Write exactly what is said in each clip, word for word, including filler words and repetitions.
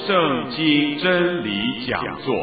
圣经真理讲座。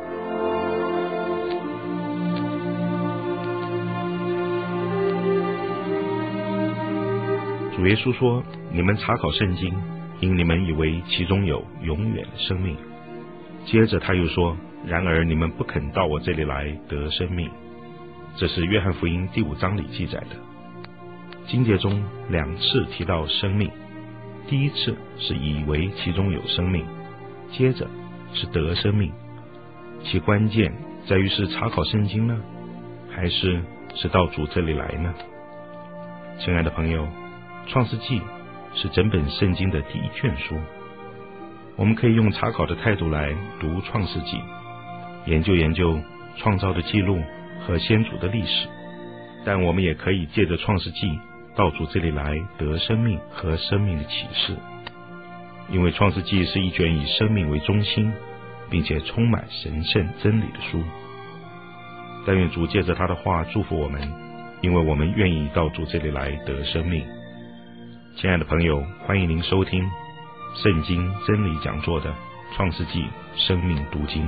主耶稣说：你们查考圣经，因你们以为其中有永远的生命。接着他又说：然而你们不肯到我这里来得生命。这是约翰福音第五章里记载的。经节中两次提到生命，第一次是以为其中有生命，接着是得生命。其关键在于是查考圣经呢，还是是到主这里来呢？亲爱的朋友，创世纪是整本圣经的第一卷书，我们可以用查考的态度来读创世纪，研究研究创造的记录和先祖的历史，但我们也可以借着创世纪到主这里来得生命和生命的启示。因为创世纪是一卷以生命为中心并且充满神圣真理的书。但愿主借着他的话祝福我们，因为我们愿意到主这里来得生命。亲爱的朋友，欢迎您收听圣经真理讲座的创世纪生命读经。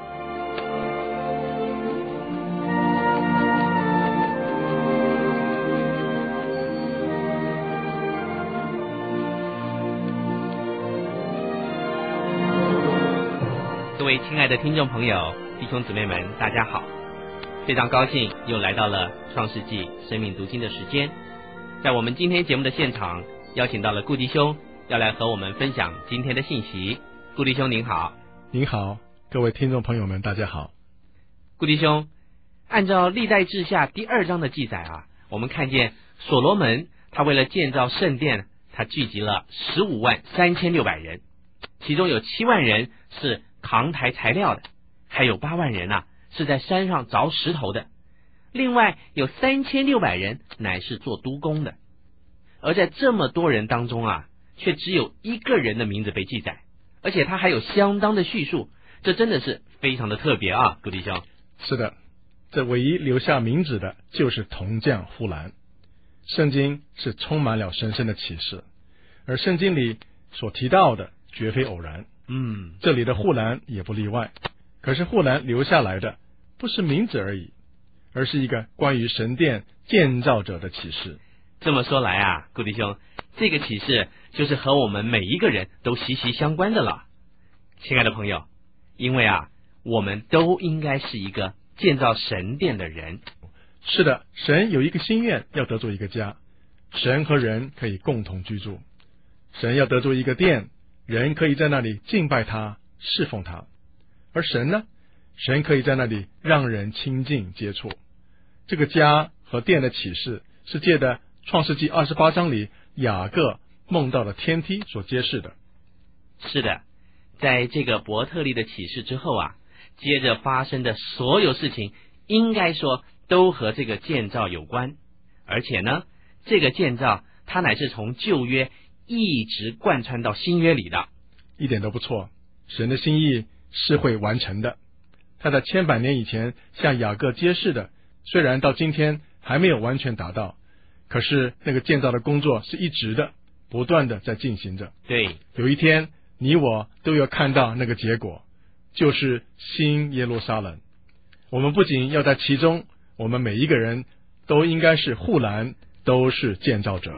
各位亲爱的听众朋友、弟兄姊妹们，大家好！非常高兴又来到了创世纪生命读经的时间。在我们今天节目的现场，邀请到了顾弟兄，要来和我们分享今天的信息。顾弟兄您好。 您好，各位听众朋友们，大家好。 顾弟兄，按照历代志下第二章的记载啊，我们看见所罗门他为了建造圣殿，他聚集了十五万三千六百人，其中有七万人是扛抬材料的，还有八万人啊是在山上凿石头的，另外有三千六百人乃是做督工的。而在这么多人当中啊，却只有一个人的名字被记载，而且他还有相当的叙述，这真的是非常的特别啊，顾弟兄。 是的，这唯一留下名字的就是铜匠户兰。圣经是充满了神圣的启示，而圣经里所提到的绝非偶然。 嗯， 这里的户兰也不例外。可是户兰留下来的不是名字而已，而是一个关于神殿建造者的启示。 这么说来啊，顾弟兄，这个启示就是和我们每一个人都息息相关的了。亲爱的朋友，因为啊，我们都应该是一个建造神殿的人。 是的，神有一个心愿，要得做一个家，神和人可以共同居住。神要得做一个殿，人可以在那里敬拜他、侍奉他。而神呢？神可以在那里让人亲近接触。这个家和殿的启示是借的创世纪二十八章里雅各梦到的天梯所揭示的。 是的，在这个伯特利的启示之后啊，接着发生的所有事情应该说都和这个建造有关。而且呢，这个建造它乃是从旧约一直贯穿到新约里的。 一点都不错，神的心意是会完成的。他在千百年以前向雅各揭示的，虽然到今天还没有完全达到，可是那个建造的工作是一直的，不断的在进行着。 对， 有一天你我都要看到那个结果，就是新耶路撒冷。我们不仅要在其中，我们每一个人都应该是户兰，都是建造者。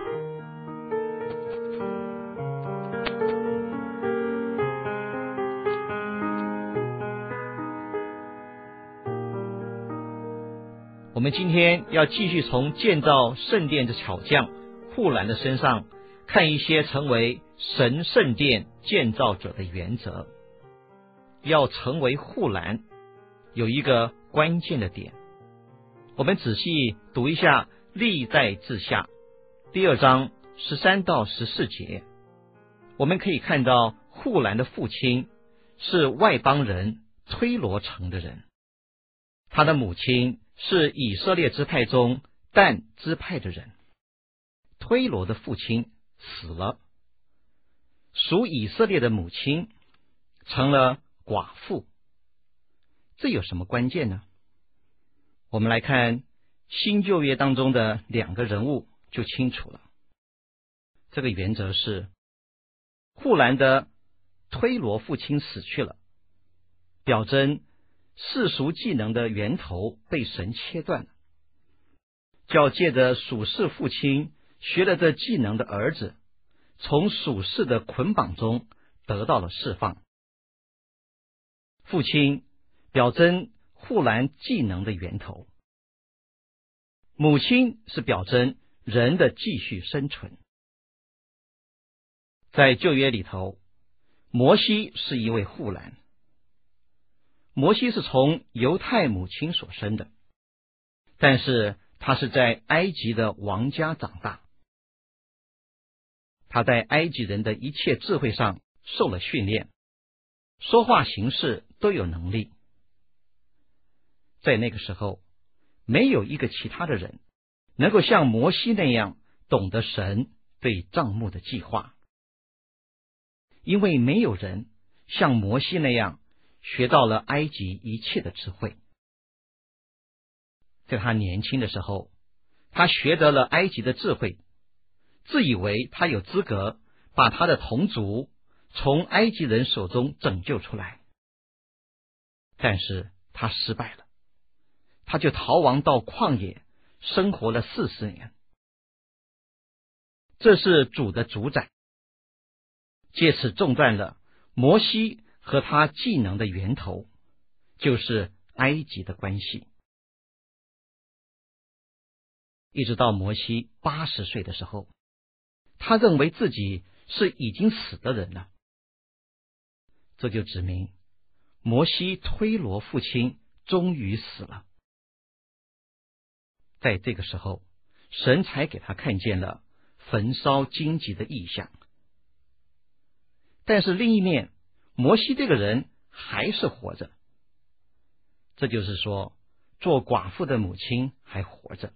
我们今天要继续从建造圣殿的巧匠户兰的身上看一些成为神圣殿建造者的原则。要成为户兰，有一个关键的点。我们仔细读一下历代志下第二章十三到十四节，我们可以看到户兰的父亲是外邦人推罗城的人，他的母亲是以色列支派中但支派的人。推罗的父亲死了，属以色列的母亲成了寡妇。这有什么关键呢？我们来看新旧约当中的两个人物就清楚了。这个原则是，户兰的推罗父亲死去了，表征世俗技能的源头被神切断了，叫借着属世父亲学了这技能的儿子，从属世的捆绑中得到了释放。父亲表征护栏技能的源头，母亲是表征人的继续生存。在旧约里头，摩西是一位护栏。摩西是从犹太母亲所生的，但是他是在埃及的王家长大，他在埃及人的一切智慧上受了训练，说话行事都有能力。在那个时候，没有一个其他的人能够像摩西那样懂得神对帐幕的计划，因为没有人像摩西那样学到了埃及一切的智慧。在他年轻的时候，他学得了埃及的智慧，自以为他有资格把他的同族从埃及人手中拯救出来，但是他失败了，他就逃亡到旷野，生活了四十年。这是主的主宰，借此中断了摩西和他技能的源头，就是埃及的关系。一直到摩西八十岁的时候，他认为自己是已经死的人了，这就指明摩西推罗父亲终于死了。在这个时候，神才给他看见了焚烧荆棘的异象。但是另一面，摩西这个人还是活着，这就是说，做寡妇的母亲还活着。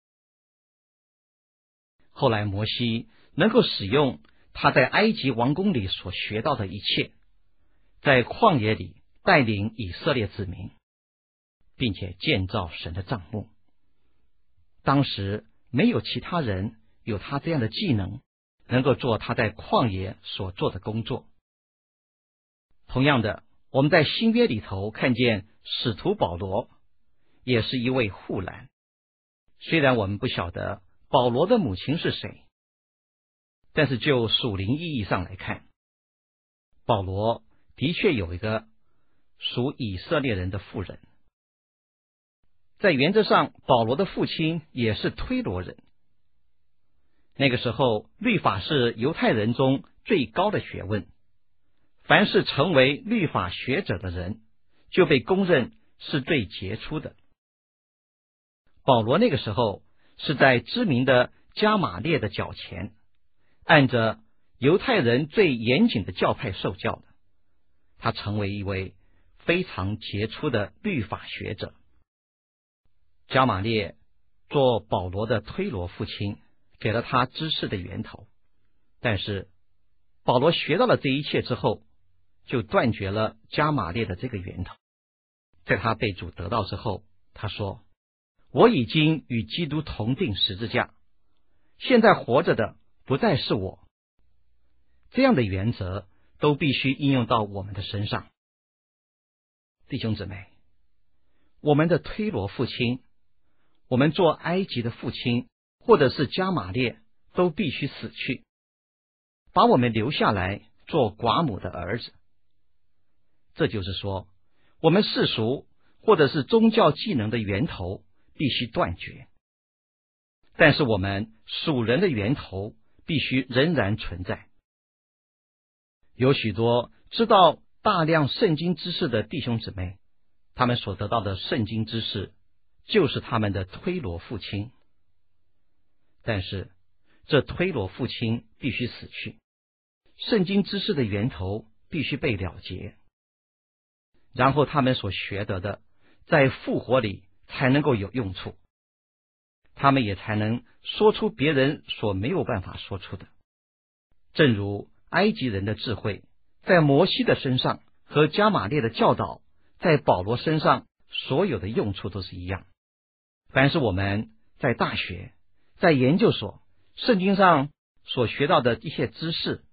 后来摩西能够使用他在埃及王宫里所学到的一切，在旷野里带领以色列子民，并且建造神的帐幕。当时没有其他人有他这样的技能，能够做他在旷野所做的工作。同样的，我们在新约里头看见使徒保罗也是一位护栏。虽然我们不晓得保罗的母亲是谁，但是就属灵意义上来看，保罗的确有一个属以色列人的妇人。在原则上，保罗的父亲也是推罗人。那个时候，律法是犹太人中最高的学问，凡是成为律法学者的人，就被公认是最杰出的。保罗那个时候是在知名的加玛列的脚前，按着犹太人最严谨的教派受教的，他成为一位非常杰出的律法学者。加玛列做保罗的推罗父亲，给了他知识的源头，但是保罗学到了这一切之后，就断绝了加玛列的这个源头。在他被主得到之后，他说，我已经与基督同定十字架，现在活着的不再是我。这样的原则都必须应用到我们的身上。弟兄姊妹，我们的推罗父亲，我们做埃及的父亲，或者是加玛列，都必须死去，把我们留下来做寡母的儿子。这就是说，我们世俗或者是宗教技能的源头必须断绝，但是我们属人的源头必须仍然存在。有许多知道大量圣经知识的弟兄姊妹，他们所得到的圣经知识就是他们的推罗父亲，但是这推罗父亲必须死去，圣经知识的源头必须被了结，然后他们所学得的在复活里才能够有用处，他们也才能说出别人所没有办法说出的。正如埃及人的智慧在摩西的身上和加玛列的教导在保罗身上所有的用处都是一样。凡是我们在大学、在研究所、圣经上所学到的一些知识，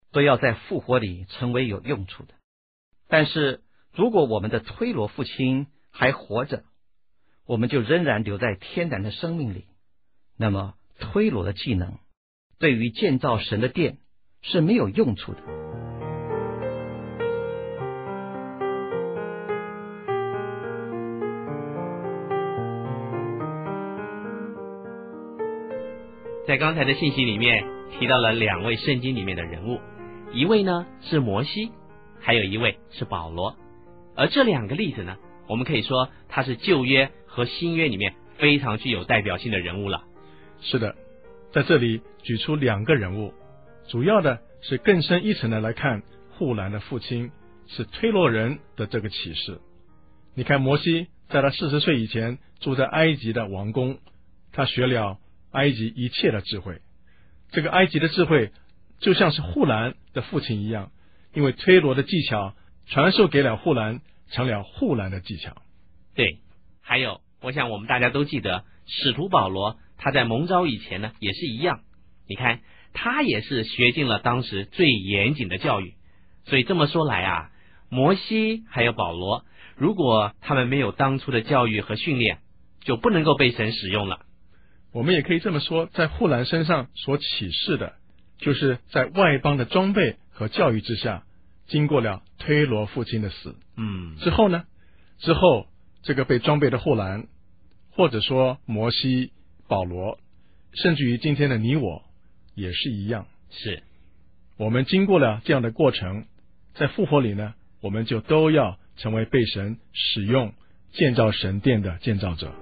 都要在复活里成为有用处的。但是如果我们的推罗父亲还活着，我们就仍然留在天然的生命里，那么推罗的技能对于建造神的殿是没有用处的。 在刚才的信息里面提到了两位圣经里面的人物，一位呢是摩西，还有一位是保罗。而这两个例子呢，我们可以说他是旧约和新约里面非常具有代表性的人物了。 是的，在这里举出两个人物，主要的是更深一层的来看户兰的父亲是推罗人的这个启示。你看摩西在他四十岁以前住在埃及的王宫，他学了埃及一切的智慧，这个埃及的智慧就像是户兰的父亲一样，因为推罗的技巧传授给了户兰，成了户兰的技巧。 对，还有我想我们大家都记得使徒保罗，他在蒙召以前呢也是一样，你看他也是学尽了当时最严谨的教育。所以这么说来啊，摩西还有保罗，如果他们没有当初的教育和训练，就不能够被神使用了。 我们也可以这么说，在户兰身上所启示的，就是在外邦的装备和教育之下，经过了推罗父亲的死， 嗯， 之后呢，之后这个被装备的户兰，或者说摩西、保罗，甚至于今天的你我，也是一样。 是我们经过了这样的过程，在复活里呢，我们就都要成为被神使用建造神殿的建造者。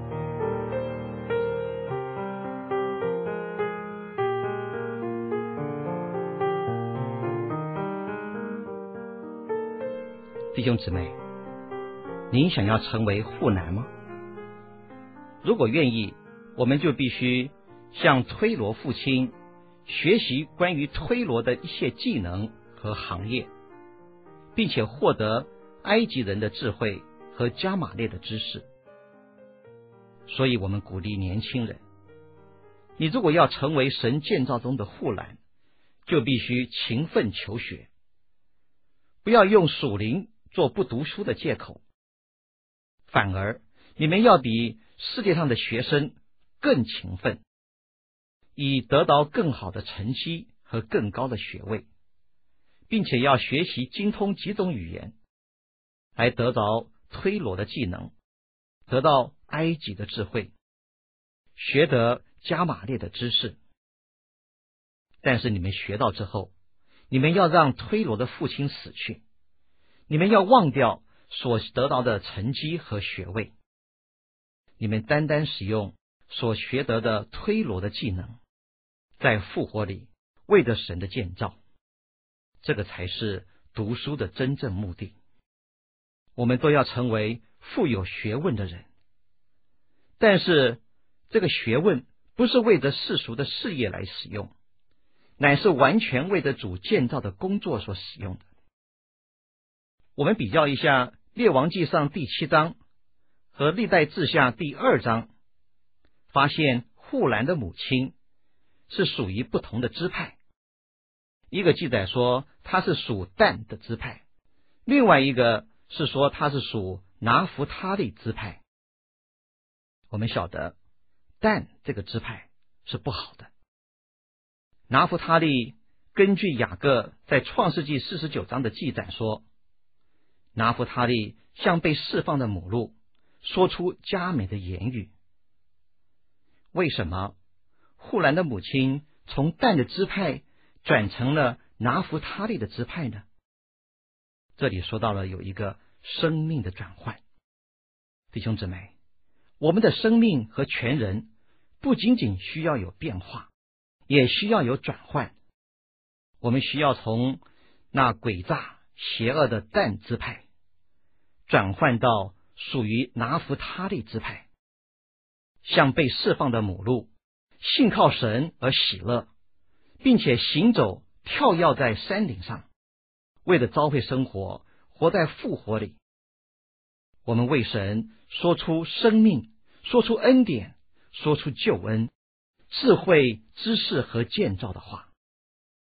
弟兄姊妹，您想要成为户兰吗？如果愿意，我们就必须向推罗父亲学习关于推罗的一些技能和行业，并且获得埃及人的智慧和加玛列的知识。所以我们鼓励年轻人，你如果要成为神建造中的户兰，就必须勤奋求学，不要用属灵做不读书的借口，反而你们要比世界上的学生更勤奋，以得到更好的成绩和更高的学位，并且要学习精通几种语言，来得到推罗的技能，得到埃及的智慧，学得加玛列的知识。但是你们学到之后，你们要让推罗的父亲死去，你们要忘掉所得到的成绩和学位，你们单单使用所学得的推罗的技能，在复活里为着神的建造，这个才是读书的真正目的。我们都要成为富有学问的人，但是这个学问不是为着世俗的事业来使用，乃是完全为着主建造的工作所使用的。我们比较一下列王纪上第七章和历代志下第二章，发现户兰的母亲是属于不同的支派。一个记载说他是属但的支派，另外一个是说他是属拿弗他利支派。我们晓得但这个支派是不好的。拿弗他利根据雅各在创世纪四十九章的记载说，拿弗他利向被释放的母鹿说出佳美的言语。为什么户兰的母亲从但的支派转成了拿弗他利的支派呢？这里说到了有一个生命的转换。弟兄姊妹，我们的生命和全人不仅仅需要有变化，也需要有转换。我们需要从那诡诈邪恶的但支派转换到属于拿弗他利支派，像被释放的母鹿，信靠神而喜乐，并且行走跳跃在山顶上，为了召会生活，活在复活里。我们为神说出生命，说出恩典，说出救恩、智慧、知识和建造的话，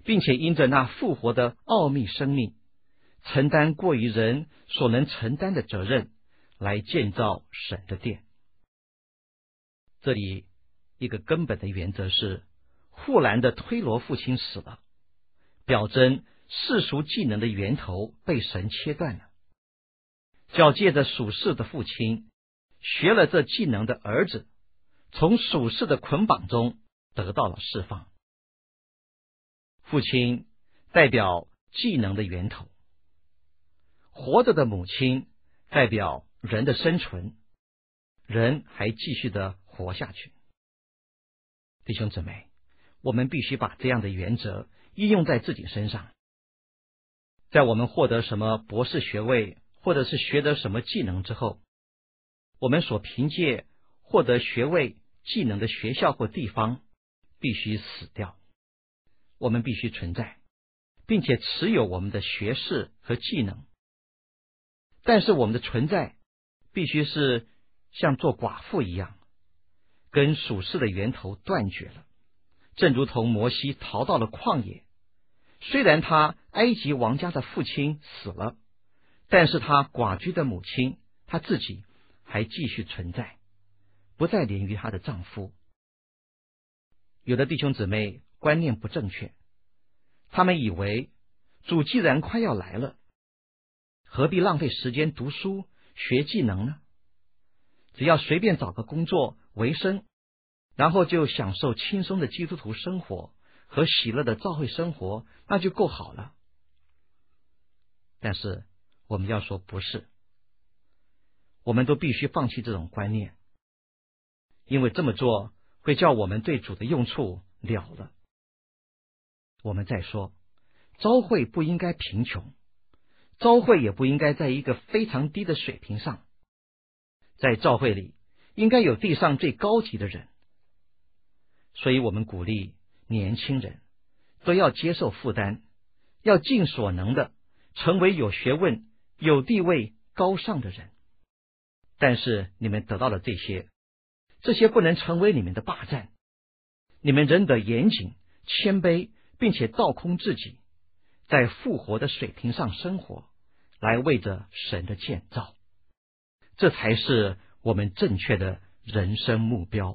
并且因着那复活的奥秘生命，承担过于人所能承担的责任，来建造神的殿。这里一个根本的原则是，户兰的推罗父亲死了，表征世俗技能的源头被神切断了，叫借着属世的父亲学了这技能的儿子，从属世的捆绑中得到了释放。父亲代表技能的源头，活着的母亲代表人的生存，人还继续的活下去。弟兄姊妹，我们必须把这样的原则应用在自己身上。在我们获得什么博士学位，或者是学得什么技能之后，我们所凭借获得学位技能的学校或地方必须死掉。我们必须存在，并且持有我们的学识和技能，但是我们的存在必须是像做寡妇一样，跟属世的源头断绝了，正如同摩西逃到了旷野，虽然他埃及王家的父亲死了，但是他寡居的母亲他自己还继续存在，不再连于他的丈夫。有的弟兄姊妹观念不正确，他们以为主既然快要来了，何必浪费时间读书学技能呢？只要随便找个工作为生，然后就享受轻松的基督徒生活和喜乐的教会生活，那就够好了。但是我们要说不是，我们都必须放弃这种观念，因为这么做会叫我们对主的用处了了。我们再说，召会不应该贫穷，召会也不应该在一个非常低的水平上，在召会里应该有地上最高级的人。所以我们鼓励年轻人都要接受负担，要尽所能的成为有学问、有地位、高尚的人。但是你们得到了这些，这些不能成为你们的霸占。你们仍得严谨、谦卑，并且倒空自己，在复活的水平上生活，来为着神的建造。这才是我们正确的人生目标。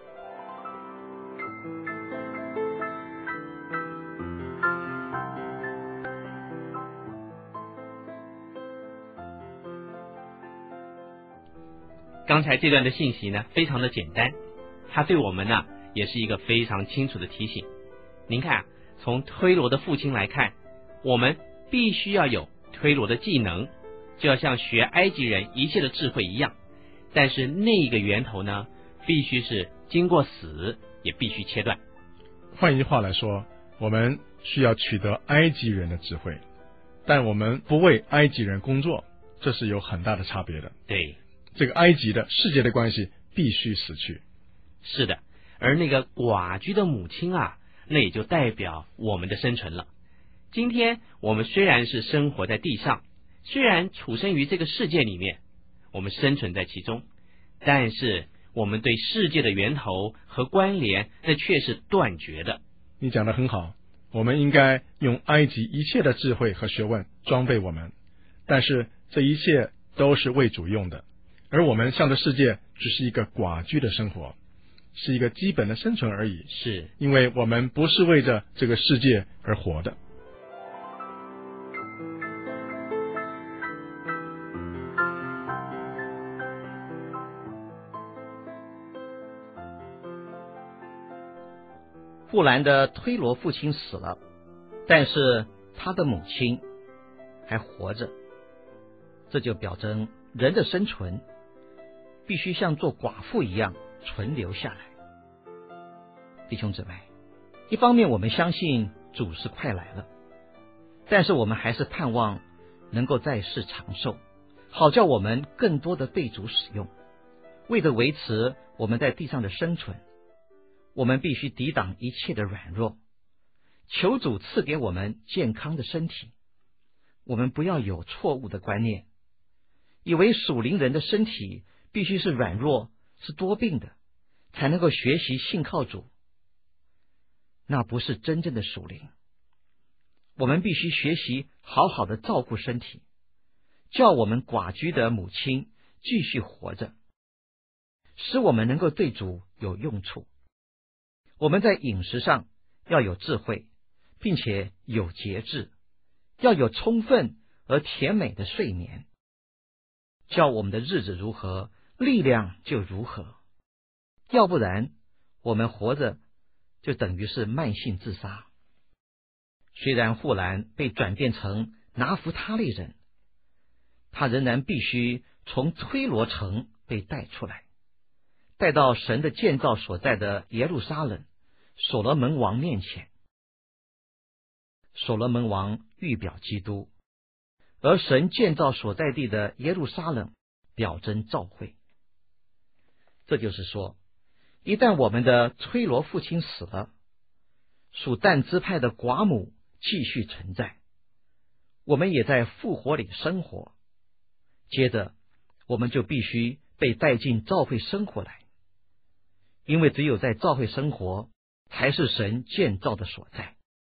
刚才这段的信息呢，非常的简单，它对我们呢也是一个非常清楚的提醒。您看啊，从推罗的父亲来看，我们必须要有推罗的技能，就要像学埃及人一切的智慧一样，但是那一个源头呢，必须是经过死，也必须切断。 换一句话来说，我们需要取得埃及人的智慧，但我们不为埃及人工作，这是有很大的差别的。 对， 这个埃及的世界的关系必须死去。 是的，而那个寡居的母亲啊，那也就代表我们的生存了。今天我们虽然是生活在地上，虽然处身于这个世界里面，我们生存在其中，但是我们对世界的源头和关联，那却是断绝的。 你讲得很好，我们应该用埃及一切的智慧和学问装备我们，但是这一切都是为主用的，而我们向着世界只是一个寡居的生活，是一个基本的生存而已， 是因为我们不是为着这个世界而活的。 户兰的推罗父亲死了，但是他的母亲还活着，这就表征人的生存必须像做寡妇一样存留下来。弟兄姊妹，一方面我们相信主是快来了，但是我们还是盼望能够在世长寿，好叫我们更多的被主使用，为了维持我们在地上的生存。我们必须抵挡一切的软弱，求主赐给我们健康的身体。我们不要有错误的观念，以为属灵人的身体必须是软弱、是多病的，才能够学习信靠主。那不是真正的属灵。 我们必须学习好好的照顾身体，叫我们寡居的母亲继续活着，使我们能够对主有用处。我们在饮食上要有智慧，并且有节制，要有充分而甜美的睡眠，叫我们的日子如何，力量就如何。要不然我们活着就等于是慢性自杀。虽然户兰被转变成拿弗他利人，他仍然必须从推罗城被带出来，带到神的建造所在的耶路撒冷所罗门王面前。所罗门王预表基督，而神建造所在地的耶路撒冷表征教会。这就是说，一旦我们的推罗父亲死了，属但支派的寡母继续存在，我们也在复活里生活，接着我们就必须被带进教会生活来，因为只有在教会生活才是神建造的所在。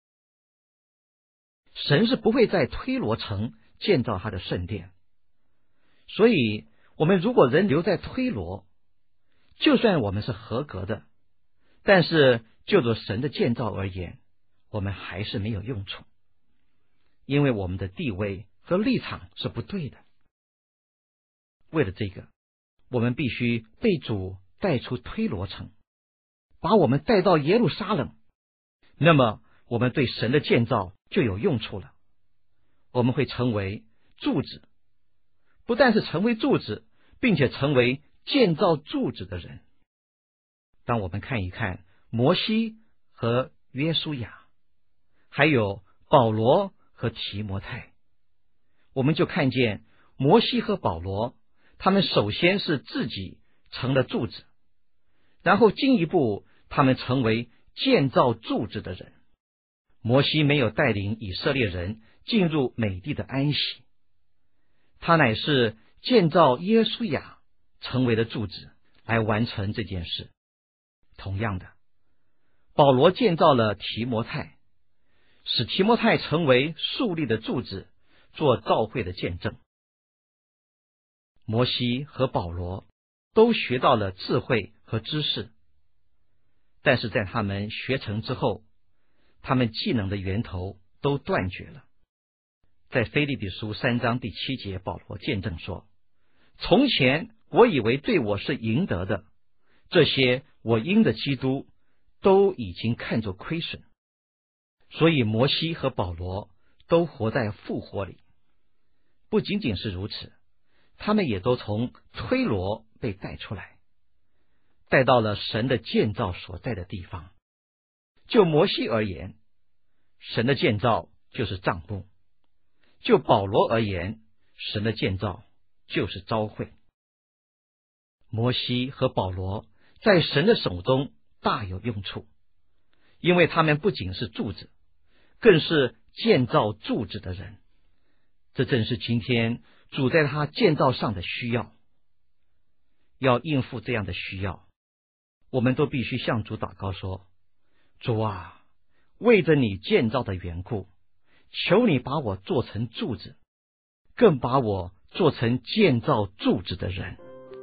神是不会在推罗城建造他的圣殿，所以我们如果人留在推罗，就算我们是合格的，但是就着神的建造而言，我们还是没有用处，因为我们的地位和立场是不对的。为了这个，我们必须被主带出推罗城，把我们带到耶路撒冷，那么我们对神的建造就有用处了。我们会成为柱子，不但是成为柱子，并且成为建造柱子的人。当我们看一看摩西和约书亚，还有保罗和提摩太，我们就看见摩西和保罗，他们首先是自己成了柱子，然后进一步他们成为建造柱子的人。摩西没有带领以色列人进入美地的安息，他乃是建造耶稣亚成为了柱子来完成这件事。同样的，保罗建造了提摩太，使提摩太成为树立的柱子，做教会的见证。摩西和保罗都学到了智慧和知识，但是在他们学成之后，他们技能的源头都断绝了。在腓立比书三章第七节，保罗见证说，从前我以为对我是赢得的，这些我因的基督都已经看作亏损。所以摩西和保罗都活在复活里。不仅仅是如此，他们也都从推罗被带出来，带到了神的建造所在的地方。就摩西而言，神的建造就是帐幕；就保罗而言，神的建造就是召会。摩西和保罗在神的手中大有用处，因为他们不仅是柱子，更是建造柱子的人。这正是今天主在他建造上的需要。要应付这样的需要，我们都必须向主祷告说，主啊，为着你建造的缘故，求你把我做成柱子，更把我做成建造柱子的人。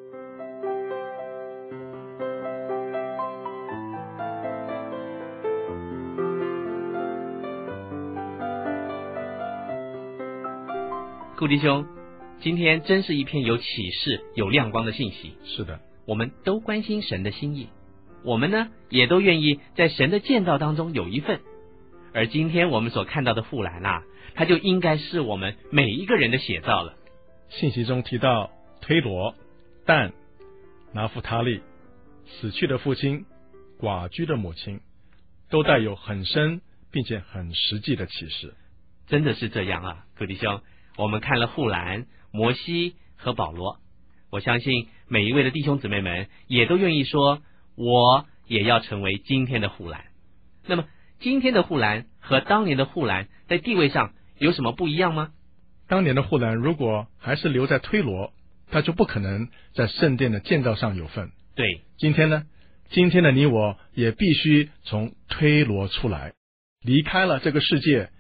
顾弟兄，今天真是一篇有启示、有亮光的信息。 是的， 我们都关心神的心意，我们呢也都愿意在神的建造当中有一份。而今天我们所看到的户兰啊，它就应该是我们每一个人的写照了。 信息中提到推罗、但、拿弗他利、死去的父亲、寡居的母亲，都带有很深并且很实际的启示。 真的是这样啊，各弟兄，我们看了户兰、摩西和保罗，我相信每一位的弟兄姊妹们也都愿意说，我也要成为今天的户兰。那么今天的户兰和当年的户兰在地位上有什么不一样吗？ 当年的户兰如果还是留在推罗，他就不可能在圣殿的建造上有份。 对， 今天呢，今天的你我也必须从推罗出来，离开了这个世界，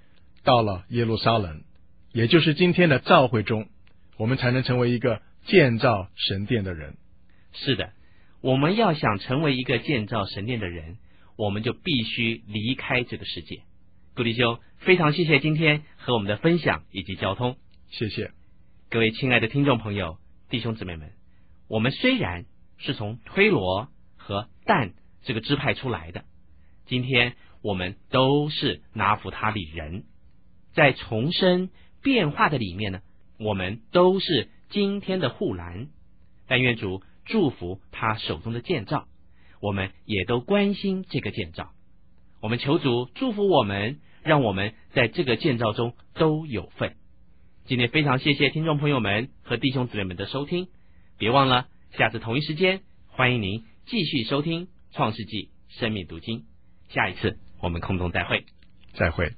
到了耶路撒冷，也就是今天的召会中，我们才能成为一个建造神殿的人。 是的，我们要想成为一个建造神殿的人，我们就必须离开这个世界。顾弟兄，非常谢谢今天和我们的分享以及交通。 谢谢各位亲爱的听众朋友、弟兄姊妹们，我们虽然是从推罗和但这个支派出来的，今天我们都是拿弗他利人，在重生变化的里面呢，我们都是今天的户兰。但愿主祝福他手中的建造，我们也都关心这个建造。我们求主祝福我们，让我们在这个建造中都有份。今天非常谢谢听众朋友们和弟兄姊妹们的收听，别忘了下次同一时间，欢迎您继续收听创世纪生命读经。下一次我们空中再会。 再会。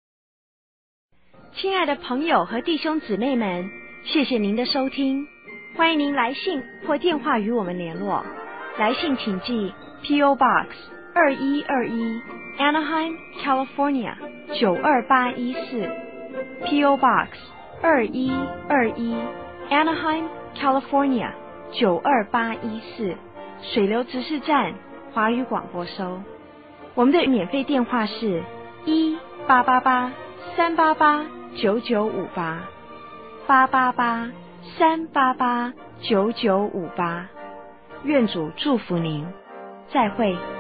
亲爱的朋友和弟兄姊妹们，谢谢您的收听，欢迎您来信或电话与我们联络。来信请寄 P O Box 二一二一 Anaheim California 九二八一四 P O Box 二一二一 Anaheim California 九二八一四水流执事站华语广播收。我们的免费电话是一八八八三八八九九五八八八八三八八九九五八。愿主祝福您，再会。